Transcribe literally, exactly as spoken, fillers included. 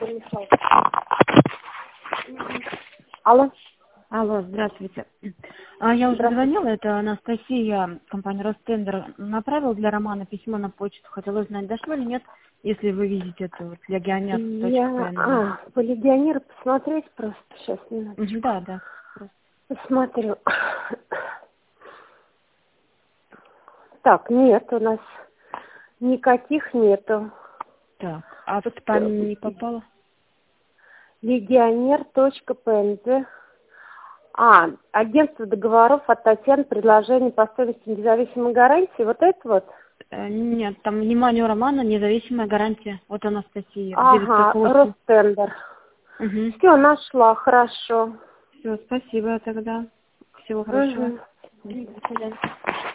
Михайловна. Алло. Алло, здравствуйте. А, я уже звонила, это Анастасия, компания Ростендер. Направила для Романа письмо на почту. Хотела узнать, дошло или нет, если вы видите это вот, легионер. Я... А, по легионеру посмотреть просто. Сейчас, минуточку. Да, да. Посмотрю. Так, нет, у нас никаких нету. Так, а в спам не попало? Легионер.пнз. А, агентство договоров от Татьяны, предложение по стоимости независимой гарантии. Вот это вот? Э, Нет, там внимание Романа, независимая гарантия. Вот Анастасия. Ага, Ростендер. Угу. Все, нашла, хорошо. Все, спасибо тогда. Всего хорошего. Угу. До свидания.